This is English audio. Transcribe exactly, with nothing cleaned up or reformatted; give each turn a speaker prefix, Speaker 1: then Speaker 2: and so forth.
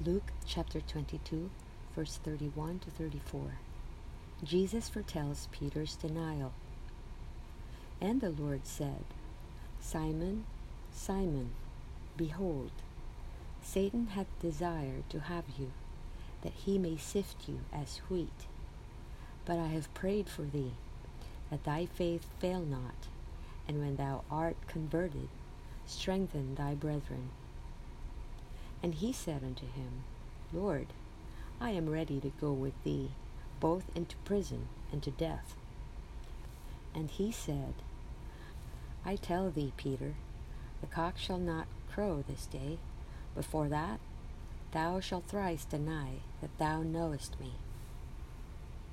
Speaker 1: Luke chapter twenty-two, verse thirty-one to thirty-four. Jesus foretells Peter's denial. And the Lord said, Simon, Simon, behold, Satan hath desired to have you, that he may sift you as wheat. But I have prayed for thee, that thy faith fail not, and when thou art converted, strengthen thy brethren. And he said unto him, Lord, I am ready to go with thee, both into prison and to death. And he said, I tell thee, Peter, the cock shall not crow this day. Before that, thou shalt thrice deny that thou knowest me.